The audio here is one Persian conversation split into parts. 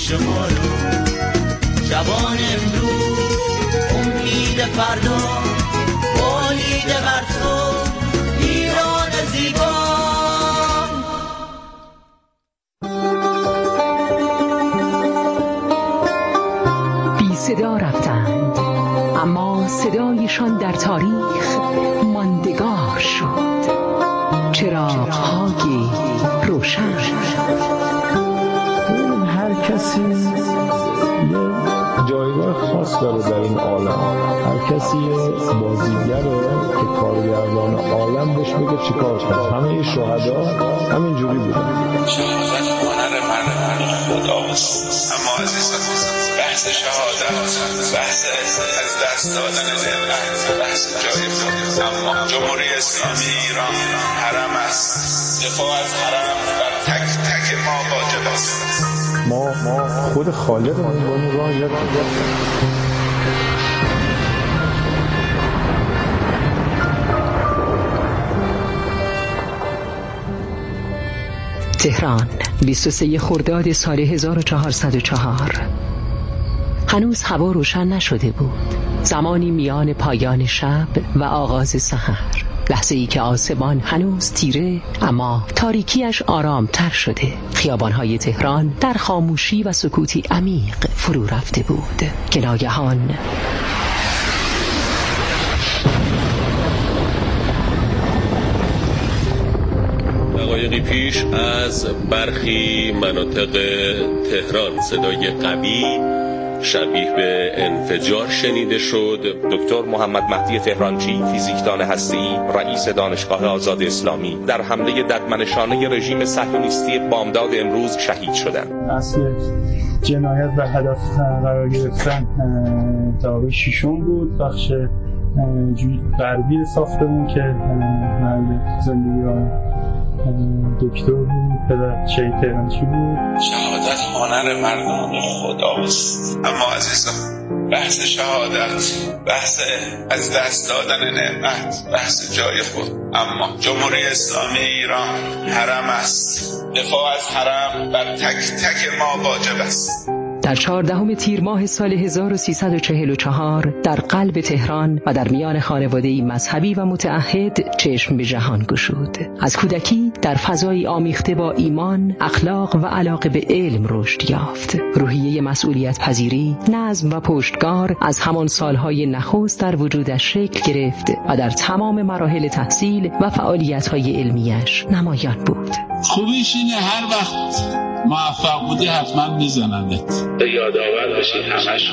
شما رو، جوان امروز امید فردا، بالیده بر تو ایران زیبا. بی صدا رفتند اما صدایشان در تاریخ ماندگار شد. چراغ‌های روشن. هر کسی یه جایگاه خاص داره در این عالم. هر کسی یه بازیگره که کارگردان عالم بهش بگه چیکار کنه. همه شهدا همینجوری بودن. شهادت هنر من خداست، اما عزیزان بحث شهادت، بحث از دست دادن نعمت، بحث جای خود. اما جمهوری اسلامی ایران حرم است، دفاع از حرم بر تک تک ما واجب است. ما خود خالقمون با این راه یاد تهران 23 خرداد سال 1404. هنوز هوا روشن نشده بود. زمانی میان پایان شب و آغاز سحر. لحظه‌ای که آسمان هنوز تیره اما تاریکیش آرامتر شده. خیابان‌های تهران در خاموشی و سکوتی عمیق فرو رفته بود که ناگهان دقایقی پیش از برخی مناطق تهران صدای قوی شبیه به انفجار شنیده شد. دکتر محمد مهدی تهرانچی، فیزیکدان هسته‌ای، رئیس دانشگاه آزاد اسلامی، در حمله ددمنشانه رژیم صهیونیستی بامداد امروز شهید شدند. اصل جنایت و هدف قرار گرفتن تابع ششم بود، بخش غربی ساختمون که محل زندگی دکتر بود، پدر شهید تهرانچی بود. شهادت هنر مردم خداست، اما عزیزان بحث شهادت، بحث از دست دادن نعمت، بحث جای خود. اما جمهوری اسلامی ایران حرم است، دفاع از حرم بر تک تک ما واجب است. در 14 تیر ماه سال 1344 در قلب تهران و در میان خانواده‌ای مذهبی و متعهد چشم به جهان گشود. از کودکی در فضایی آمیخته با ایمان، اخلاق و علاقه به علم رشد یافت. روحیه مسئولیت پذیری، نظم و پشتکار از همان سالهای نخست در وجودش شکل گرفت و در تمام مراحل تحصیل و فعالیت‌های علمیش نمایان بود. خوبیش اینه هر وقت موفق بودی حتما میزنندت، به یادآور بشی همش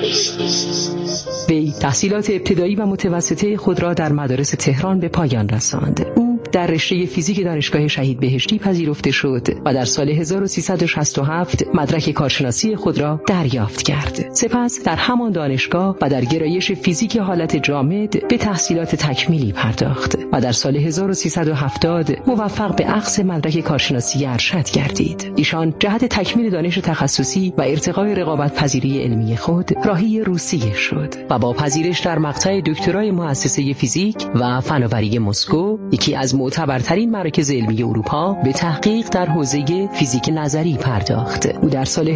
خودت. وی تحصیلات ابتدایی و متوسطه خود را در مدارس تهران به پایان رساند. او در رشته فیزیک دانشگاه شهید بهشتی پذیرفته شد و در سال 1367 مدرک کارشناسی خود را دریافت کرد. سپس در همان دانشگاه و در گرایش فیزیک حالت جامد به تحصیلات تکمیلی پرداخت و در سال 1370 موفق به اخذ مدرک کارشناسی ارشد گردید. ایشان جهت تکمیل دانش تخصصی و ارتقای رقابت پذیری علمی خود راهی روسیه شد و با پذیرش در مقطع دکترای مؤسسه فیزیک و فناوری مسکو، یکی از معتبرترین مراکز علمی اروپا، به تحقیق در حوزه فیزیک نظری پرداخت. او در سال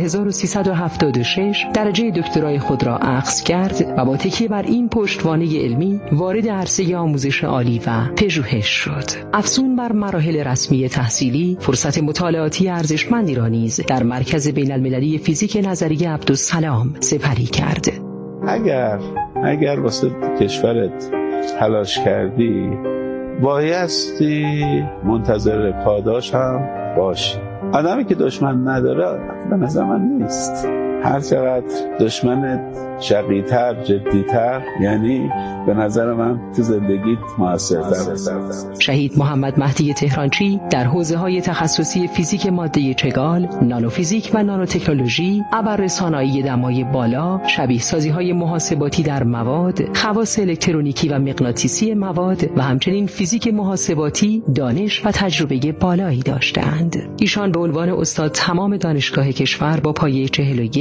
1376 درجه دکترای خود را اخذ کرد و با تکیه بر این پشتوانه علمی وارد عرصه آموزش عالی و پژوهش شد. افزون بر مراحل رسمی تحصیلی، فرصت مطالعاتی ارزشمندی را نیز در مرکز بین المللی فیزیک نظری عبدالسلام سپری کرد. اگر واسه کشورت تلاش کردی بایستی منتظر پاداش هم باشی. آدمی که دشمن نداره به نظر من نیست. هر چقدر دشمنت شقی‌تر، جدی‌تر، یعنی به نظر من تو زندگیت موثرتر. شهید محمد مهدی تهرانچی در حوزه‌های تخصصی فیزیک ماده چگال، نانوفیزیک و نانوتکنولوژی، ابررسانایی دمای بالا، شبیه سازی‌های محاسباتی در مواد، خواص الکترونیکی و مغناطیسی مواد و همچنین فیزیک محاسباتی دانش و تجربه بالایی داشتند. ایشان به عنوان استاد تمام دانشگاه کشور با پایه 41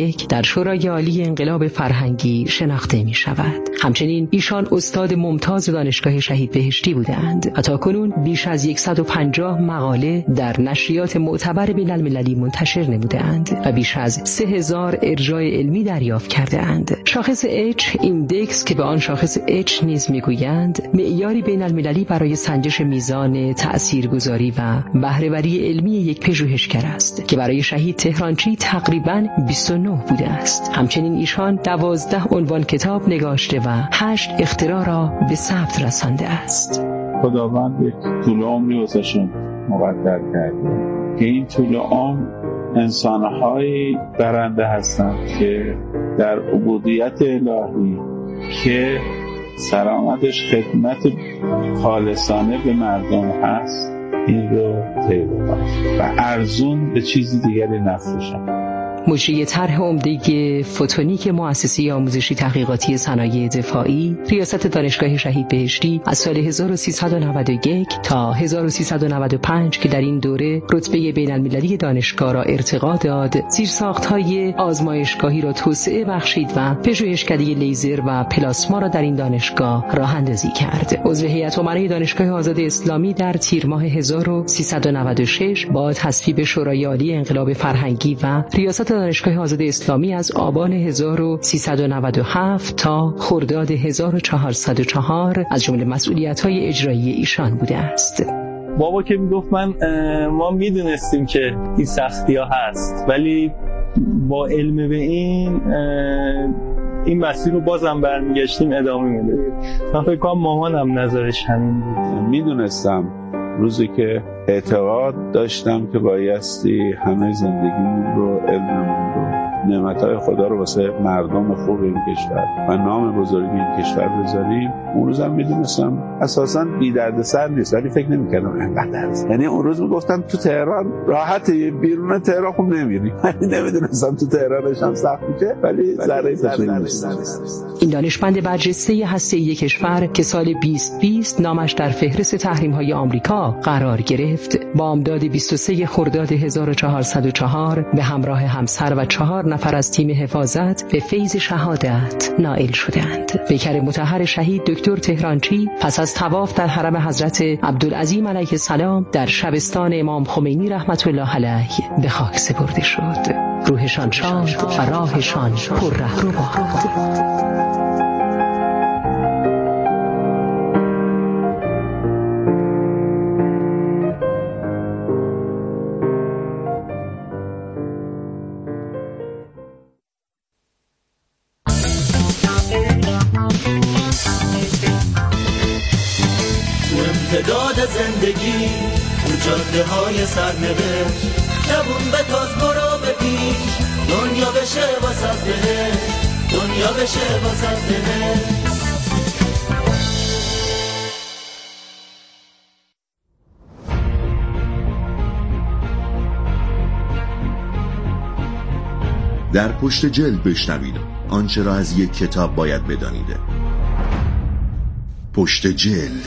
1991 در شورای عالی انقلاب فرهنگی شناخته می شود. همچنین ایشان استاد ممتاز دانشگاه شهید بهشتی بودند و تاکنون بیش از 150 مقاله در نشریات معتبر بین‌المللی منتشر نموده‌اند و بیش از 3000 ارجاع علمی دریافت کرده‌اند. شاخص H ایندکس که به آن شاخص H نیز میگویند، معیاری بین‌المللی برای سنجش میزان تأثیرگذاری و بهره‌وری علمی یک پژوهشگر است که برای شهید تهرانچی تقریباً 29 بوده است. همچنین ایشان 12 عنوان کتاب نگاشته و 8 اختراع را به ثبت رسانده است. خداوند یک طول عمری واسهشون مقدر کرده که این طول عمر انسان‌های برنده هستند که در عبودیت الهی که سرآمدش خدمت خالصانه به مردم هست این رو طی بکنن و ارزون به چیزی دیگری نفروشن. مجری طرح عمده فوتونیک مؤسسه آموزشی تحقیقاتی صنایع دفاعی ریاست دانشگاه شهید بهشتی از سال 1391 تا 1395 که در این دوره رتبه بین‌المللی دانشگاه را ارتقا داد، زیرساخت‌های آزمایشگاهی را توسعه بخشید و پژوهشکده لیزر و پلاسما را در این دانشگاه راه‌اندازی کرد. عضو هیئت امنای دانشگاه آزاد اسلامی در تیر ماه 1396 با تصویب شورای عالی انقلاب فرهنگی و ریاست دانشگاه آزاد اسلامی از آبان 1397 تا خرداد 1404 از جمله مسئولیت‌های اجرایی ایشان بوده است. بابا که میگفت ما میدونستیم که این سختی‌ها هست، ولی با علم به این مسیر رو بازم برمیگشتیم ادامه میدادیم. من فکر کنم مامانم نظرش همین بود. میدونستم روزی که اعتقاد داشتم که بایستی همه زندگیمون رو، علممون رو، نعمتهای خدا رو واسه مردم خوب این کشور و نام بزرگی این کشور بذاریم. اون روزم میدونستم اساساً بی دردسر نیست، ولی فکر نمی‌کردم انقدر است. یعنی اون روز میگفتن تو تهران راحتی، بیرون تهران خوب نمیری. من نمیدونستم تو تهرانش هم سخت میشه، ولی ذره تشویق نیست. این دانشمند برجسته هسته‌ای کشور که سال 2020 نامش در فهرست تحریم‌های آمریکا قرار گرفت، بامداد 23 خرداد 1404 به همراه همسر و 4 نفر از تیم حفاظت به فیض شهادت نائل شدند. پیکر مطهر شهید دکتر تهرانچی پس از طواف در حرم حضرت عبدالعظیم علیه السلام در شبستان امام خمینی رحمت الله علیه به خاک سپرده شد. روحشان شاد و راهشان پر رهرو باد. امتداد زندگی تو جاده های سرنوشت، جوون به تاز برو به پیش، دنیا بشه واسه بهشت، دنیا بشه واسه بهشت. در پشت جلد بشنوید آنچه را از یک کتاب باید بدانید. پشت جلد،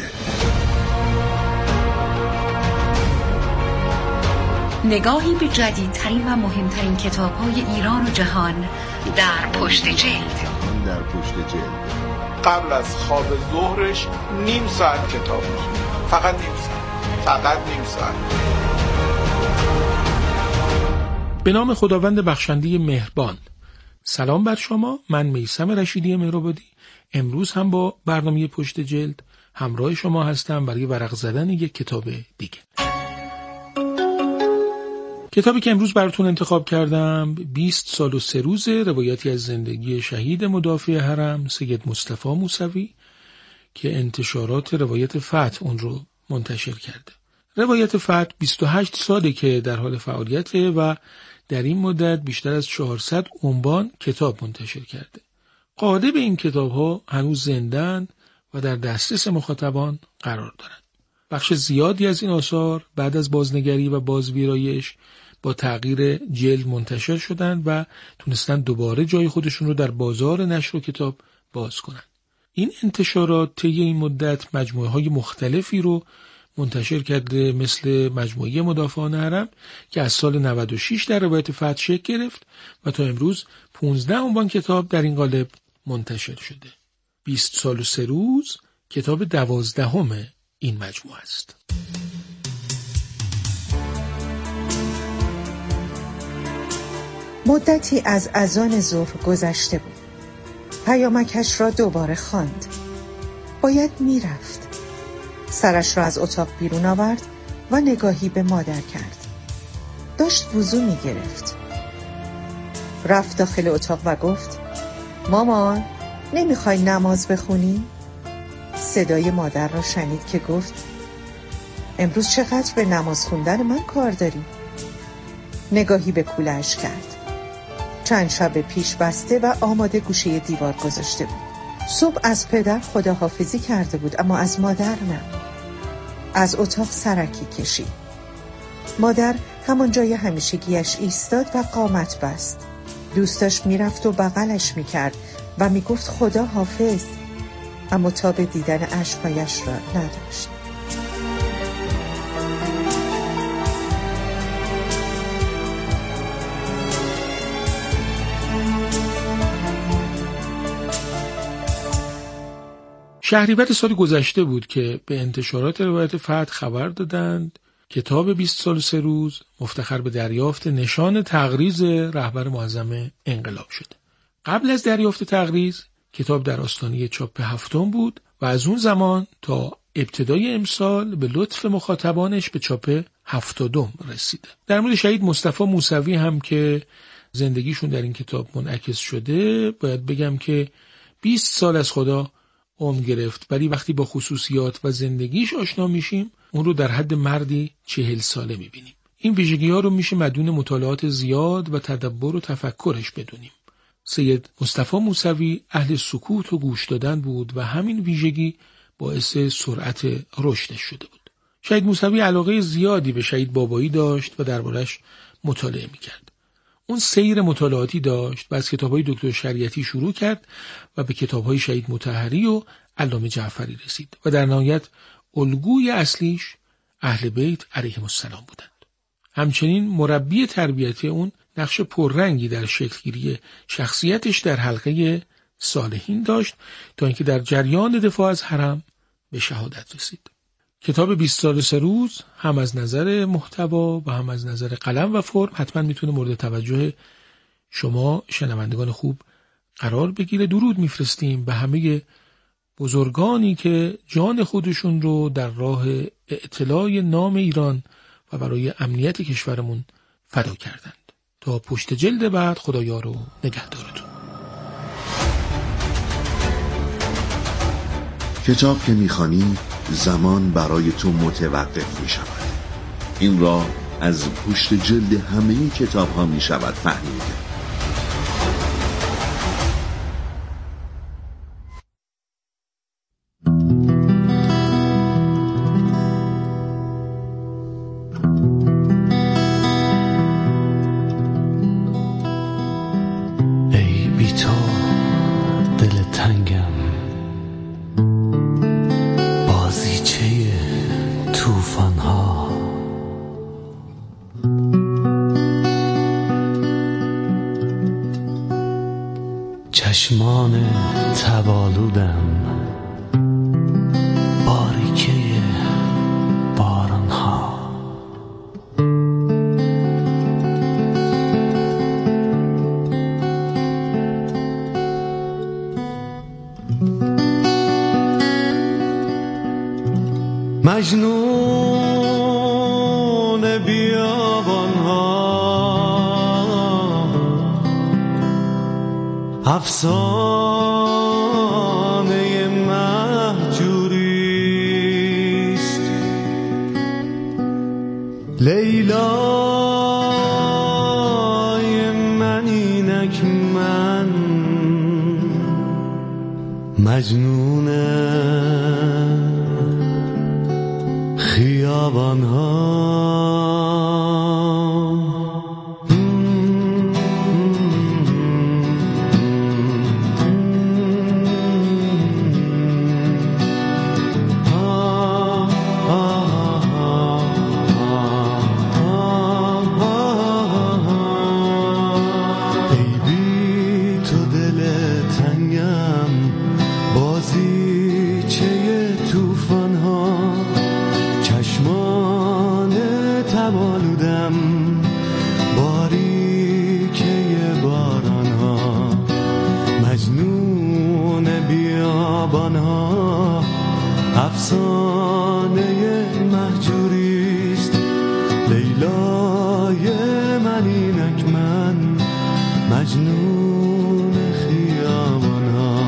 نگاهی به جدیدترین و مهمترین کتاب‌های ایران و جهان در پشت جلد. قبل از خواب ظهرش نیم ساعت کتاب می‌خونه. فقط نیم ساعت. به نام خداوند بخشنده مهربان. سلام بر شما، من میثم رشیدی مهرآبادی. امروز هم با برنامه پشت جلد همراه شما هستم برای ورق زدن یک کتاب دیگه. کتابی که امروز براتون انتخاب کردم 20 سال و 3 روز، روایتی از زندگی شهید مدافع حرم سید مصطفی موسوی که انتشارات روایت فتح اون رو منتشر کرده. روایت فتح 28 ساله که در حال فعالیته و در این مدت بیشتر از 400 عنوان کتاب منتشر کرده. قالب این کتاب‌ها هنوز زنده‌اند و در دسترس مخاطبان قرار دارند. بخش زیادی از این آثار بعد از بازنگری و بازویرایش با تغییر جلد منتشر شدند و تونستن دوباره جای خودشون رو در بازار نشر و کتاب باز کنند. این انتشارات طی این مدت مجموعه‌های مختلفی رو منتشر کرده مثل مجموعه مدافعان حرم که از سال 96 در روایت فتح شکل گرفت و تا امروز 15 عنوان کتاب در این قالب منتشر شده. 20 سال و 3 روز کتاب 12 این مجموعه است. مدتی از اذان ظهر گذشته بود. پیامکش را دوباره خواند. باید میرفت. سرش را از اتاق بیرون آورد و نگاهی به مادر کرد. داشت وضو میگرفت. رفت داخل اتاق و گفت: مامان، نمیخوای نماز بخونی؟ صدای مادر را شنید که گفت: امروز چقدر به نماز خوندن من کار داری؟ نگاهی به کوله‌اش کرد. چند شب پیش بسته و آماده گوشه دیوار گذاشته بود. صبح از پدر خداحافظی کرده بود اما از مادر نه. از اتاق سرکی کشید. مادر همان جای همیشگیش ایستاد و قامت بست. دوستاش میرفت و بغلش میکرد و میگفت خدا حافظ، اما تاب دیدن اشک‌هایش را نداشت. شهریور سال گذشته بود که به انتشارات روایت فتح خبر دادند کتاب 20 سال و 3 روز مفتخر به دریافت نشان تقریض رهبر معظم انقلاب شده. قبل از دریافت تقریض کتاب در آستانه چاپ 7 بود و از اون زمان تا ابتدای امسال به لطف مخاطبانش به چاپ 70 رسیده. در مورد شهید مصطفی موسوی هم که زندگیشون در این کتاب منعکس شده باید بگم که 20 سال از خدا عمر گرفت، ولی وقتی با خصوصیات و زندگیش آشنا میشیم اون رو در حد مردی 40 ساله میبینیم. این ویژگی ها رو میشه مدیون مطالعات زیاد و تدبر و تفکرش بدونیم. سید مصطفی موسوی اهل سکوت و گوش دادن بود و همین ویژگی باعث سرعت رشدش شده بود. شهید موسوی علاقه زیادی به شهید بابایی داشت و دربارش مطالعه میکرد. اون سیر مطالعاتی داشت و از کتاب‌های دکتر شریعتی شروع کرد و به کتاب‌های شهید مطهری و علامه جعفری رسید و در نهایت الگوی اصلیش اهل بیت علیهم السلام بودند. همچنین مربی تربیتی اون نقش پررنگی در شکلگیری شخصیتش در حلقه صالحین داشت تا اینکه در جریان دفاع از حرم به شهادت رسید. کتاب 20 سال و 3 روز هم از نظر محتوا و هم از نظر قلم و فرم حتما میتونه مورد توجه شما شنوندگان خوب قرار بگیره. درود میفرستیم به همه بزرگانی که جان خودشون رو در راه اعتلاء نام ایران و برای امنیت کشورمون فدا کردند. تا پشت جلد بعد خدایا رو نگهدارتون. کتاب که میخوانی زمان برای تو متوقف میشود. این را از پشت جلد همه کتاب ها میشود فهمید. چشمان تبالودم باریکه بارانها، مجنون بیابانها، افسانه مهجوریست. لیلای من اینک من مجنون خیابانها. مجنون خیابان‌ها.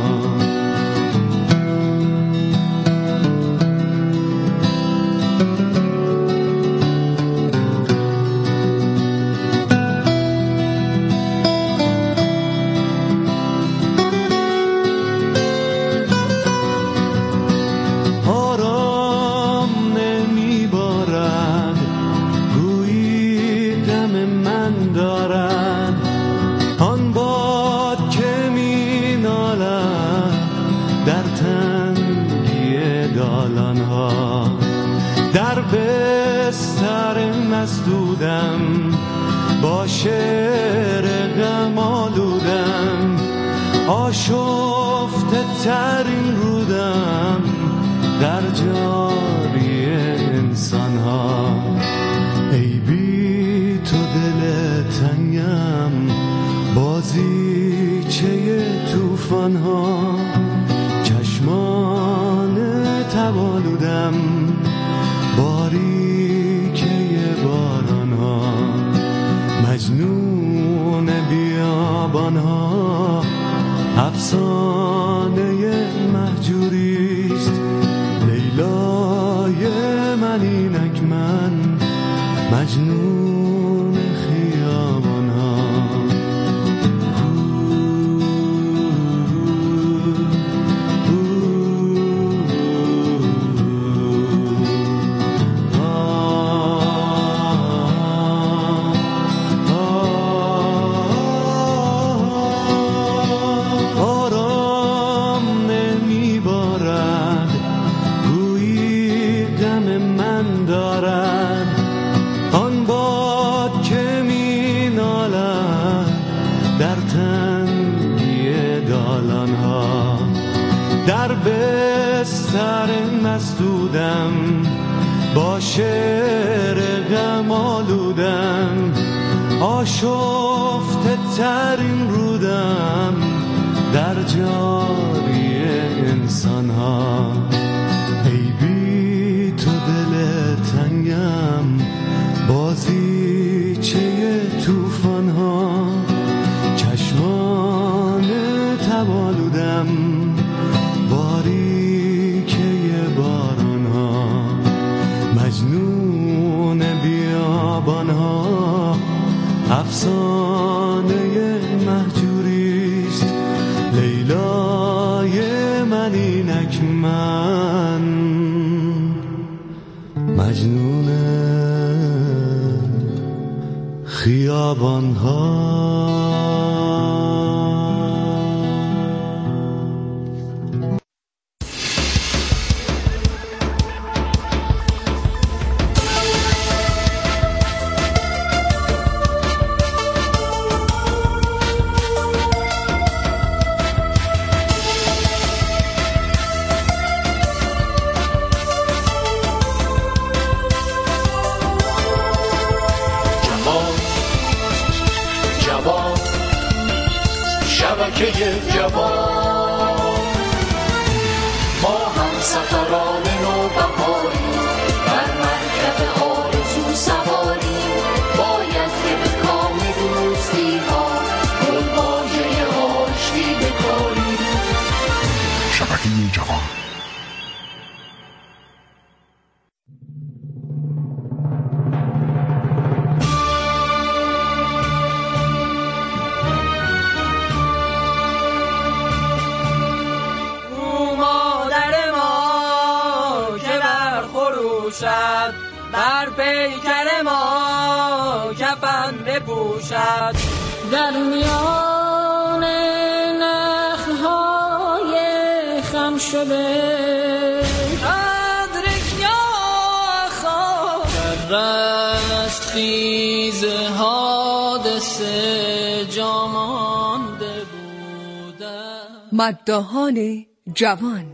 مسدودم با شعر غم آلودم، آشفته ترین رودم در جاری انسان ها. ای بی تو دل تنگم بازیچه توفان ها، چشمان تبالودم مجنون بیابان‌ها. افسانه مهجوریست لیلای من، اینک من مجنون خیابان‌ها. مسدودم با شعر غم آلودم، آشفته ترین رودم در جاری انسان ها. ای بی تو دل تنگم بازیچه توفان ها، چشمان تبالودم مجنون بیابان‌ها. افسانه مهجوریست لیلای من، اینک من مجنون خیابان‌ها. ما هم سفران نوبهاری، بر مرکب آرزو سواری، باید که به کام دوستی ها گل‌های آشتی بکاری. شبکه جوان. بر پیکر ما کفن بپوشد، در میان نخل‌های خم شده قدر یا رستخیز حادثه جا مانده بودم. مداحان جوان.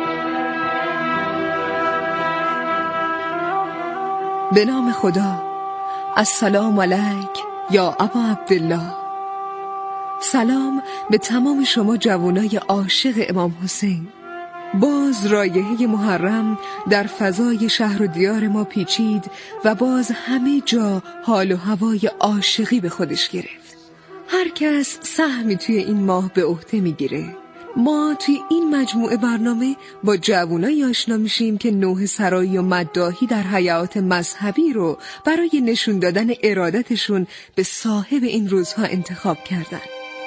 به نام خدا السلام علیک یا ابا عبدالله. سلام به تمام شما جوانای عاشق امام حسین. باز رایحه محرم در فضای شهر و دیار ما پیچید و باز همه جا حال و هوای عاشقی به خودش گرفت. هر کس سهمی توی این ماه به عهده میگیره. ما توی این مجموعه برنامه با جوانایی آشنا میشیم که نوح سرایی و مداحی در حیات مذهبی رو برای نشون دادن ارادتشون به صاحب این روزها انتخاب کردن.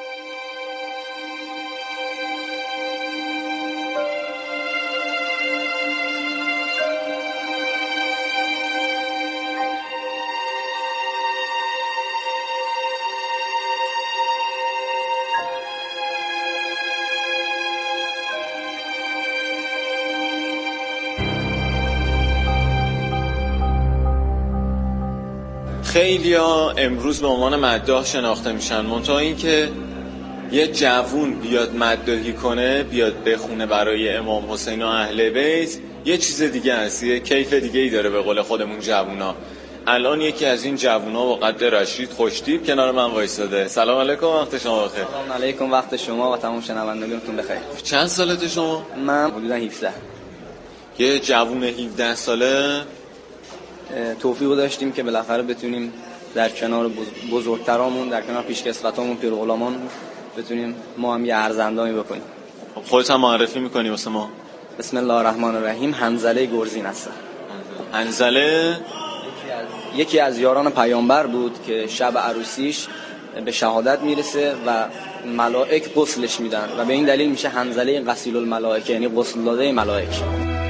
خیلیا امروز به عنوان مداح شناخته میشن، منتها این که یه جوون بیاد مداحی کنه، بیاد بخونه برای امام حسین و اهل بیت، یه چیز دیگه است، یه کیف دیگه ای داره به قول خودمون جوونا. الان یکی از این جوونا با قد رشید خوشتیپ کنار من وایساده. سلام علیکم، وقت شما بخیر. سلام علیکم، وقت شما و تمام شنوندگانتون بخیر. چند سالته شما؟ من حدودا 17. یه جوون 17 ساله توفیق داشتیم که بالاخره بتونیم در کنار بزرگترامون، در کنار پیشکسوتامون، پیرغلامان بتونیم ما هم یه ارزندامی بکنیم. خودت هم معرفی می‌کنی واسه ما؟ بسم الله الرحمن الرحیم. حنظله گرزین هستم. حنظله یکی از یاران پیامبر بود که شب عروسیش به شهادت میرسه و ملائک غسلش میدن و به این دلیل میشه حنظله غسیل الملائکه، یعنی غسل داده ملائک.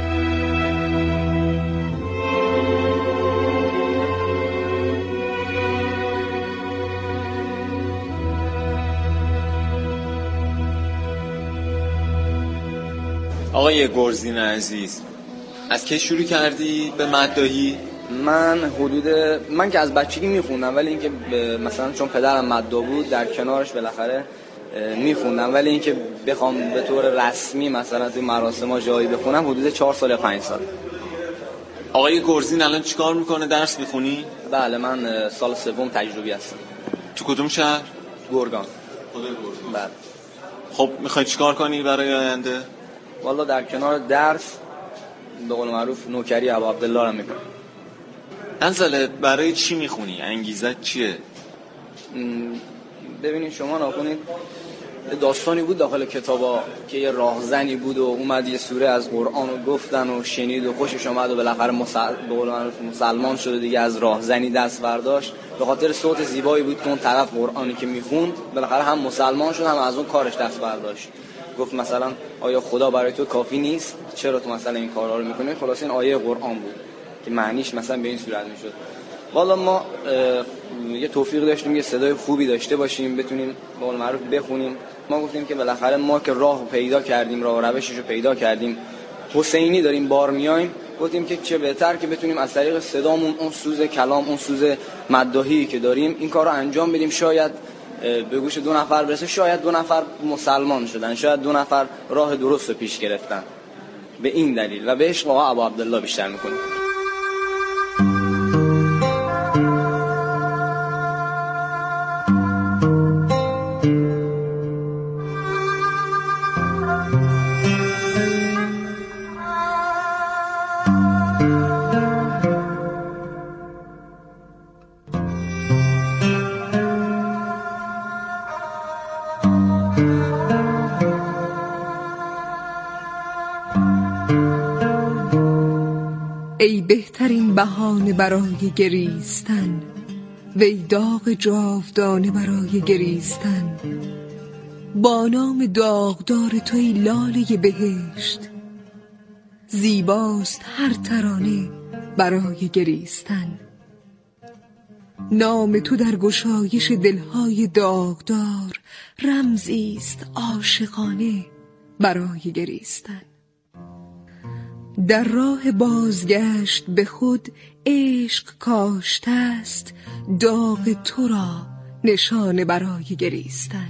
آقای گرزین عزیز، از کی شروع کردی به مداحی؟ من که از بچگی میخوندم، ولی اینکه مثلا چون پدرم مداح بود در کنارش بالاخره میخوندم، ولی اینکه بخوام به طور رسمی مثلا تو مراسم جایی بخونم حدود 4 سال یا 5 سال. آقای گرزین الان چیکار میکنه؟ درس میخونی؟ بله، من سال سوم تجربی هستم. تو کدوم شهر؟ گرگان. خود گرگان. بله. خب میخوای چیکار کنی برای آینده؟ والا در کنار درس به قول معروف نوکری ابا عبدالله رو میکنم. حنظله برای چی میخونی؟ انگیزت چیه؟ ببینید شما ناکنید داستانی بود داخل کتابا که یه راهزنی بود و اومد یه سوره از قرآن رو گفتن و شنید و خوشش اومد و بالاخره به قول معروف مسلمان شد، دیگه از راهزنی دست برداشت. به خاطر صوت زیبایی بود که اون طرف قرآنی که میخوند بالاخره هم مسلمان شد، هم از اون کارش دست برداشت. گفت مثلا آیا خدا برای تو کافی نیست؟ چرا تو مثلا این کارا رو میکنی؟ خلاص این آیه قرآن بود که معنیش مثلا به این صورت میشد. والا ما یه توفیق داشتیم یه صدای خوبی داشته باشیم، بتونیم به قول معروف بخونیم. ما گفتیم که بالاخره ما که راه پیدا کردیم، راه و روشش رو پیدا کردیم، حسینی داریم بار میایم، گفتیم که چه بهتر که بتونیم از طریق صدامون اون سوز کلام، اون سوز مداحی که داریم این کار رو انجام بدیم. شاید به گوش 2 نفر برسه، شاید 2 نفر مسلمان شدن، شاید 2 نفر راه درست رو پیش گرفتن. به این دلیل و به عشق آقا ابا عبدالله بیشتر میکنیم. ای بهترین بهانه برای گریستن، وی داغ جاودانه برای گریستن. با نام داغدار توی لاله بهشت، زیباست هر ترانه برای گریستن. نام تو در گشایش دلهای داغدار، رمزیست عاشقانه برای گریستن. در راه بازگشت به خود عشق کاشته است، داغ تو را نشانه برای گریستن.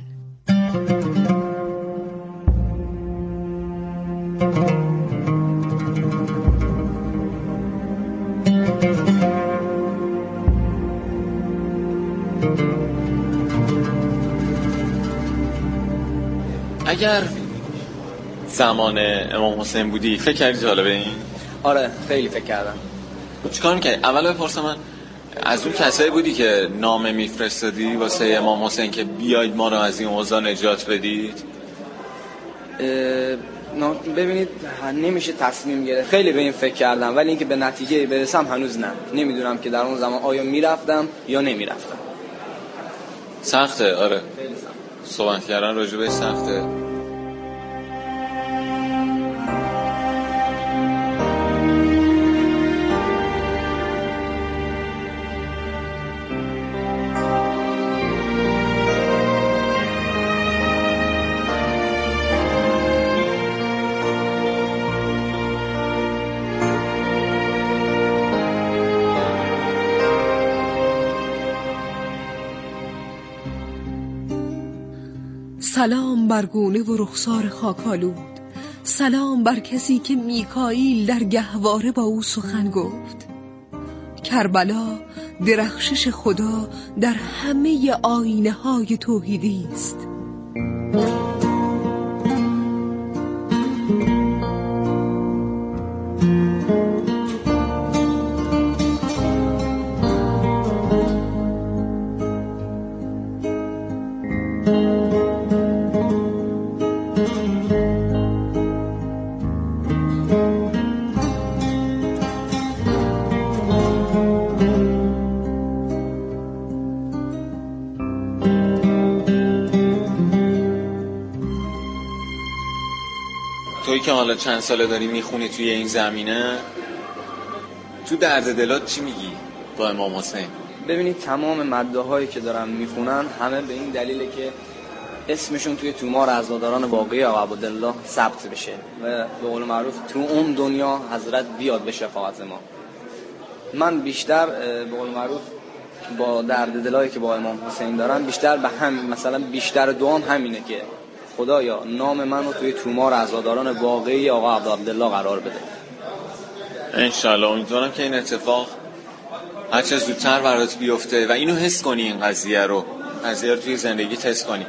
اگر زمان امام حسین بودی فکر کردی حالا به این؟ آره خیلی فکر کردم. چیکار می‌کردی؟ اول بپرسم، من از اون کسایی بودی که نامه میفرستادی واسه امام حسین که بیاید ما رو از این اوضاع نجات بدید؟ ببینید نمیشه تصمیم گرفت. خیلی به این فکر کردم ولی اینکه به نتیجه برسم هنوز نه. نمیدونم که در اون زمان آیا میرفتم یا نمیرفتم. سخته. آره صحبت کردن راجع بهش سخته. سلام بر گونه و رخسار خاکالود، سلام بر کسی که میکائیل در گهواره با او سخن گفت. کربلا درخشش خدا در همه آینه های توحیدی است. تویی که حالا چند ساله داری میخونی توی این زمینه، تو درد دلات چی میگی با امام حسین؟ ببینید تمام مداحایی که دارن میخونن همه به این دلیله که اسمشون توی تومار عزاداران واقعی آقا عبدالله ثبت بشه و به قول معروف تو اون دنیا حضرت بیاد به شفاعت ما. من بیشتر به قول معروف با درد دلایی که با امام حسین دارم بیشتر به همین، مثلا بیشتر دوام همینه که خدایا نام منو توی تومار عزاداران واقعی آقا عبدالله قرار بده. انشالله. امیدوارم که این اتفاق هر چه زودتر برات بیفته و اینو حس کنی، این قضیه رو توی زندگی حس کنی.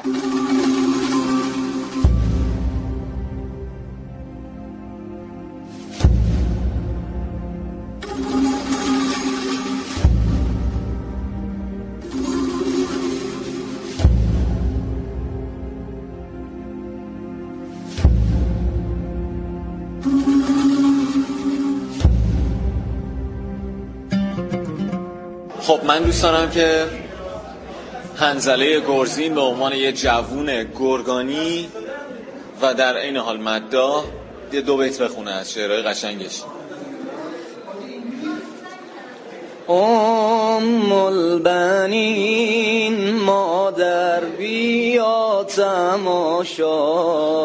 خب من دوست دارم که حنظله گرزین به عنوان یه جوون گرگانی و در این حال مداح یه 2 بیت بخونه از شعرهای قشنگش. البنین مادر بیا تماشا،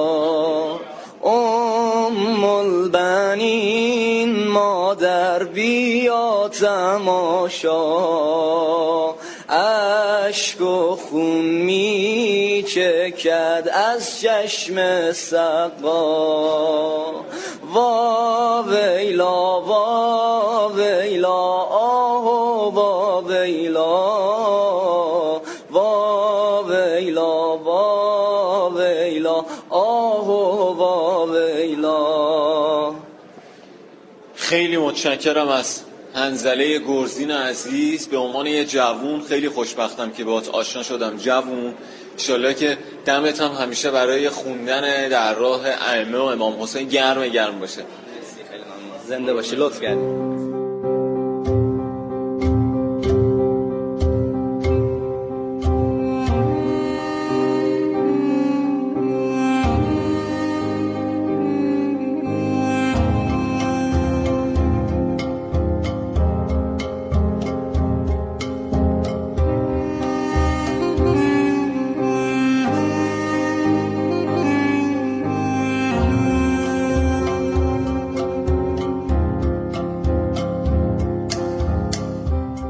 البنین مادر بیا تماشا، اشک و خون می چکد از چشم سقا، وا ویلا وا ویلا آه وا ویلا، وا ویلا وا ویلا آه وا ویلا. خیلی متشکرم از حنظله گرزین عزیز. به عنوان یه جوون خیلی خوشبختم که باهات آشنا شدم. جوون انشالله که دمت هم همیشه برای خوندن در راه ائمه و امام حسین گرم باشه. زنده باشی. لطف کردی.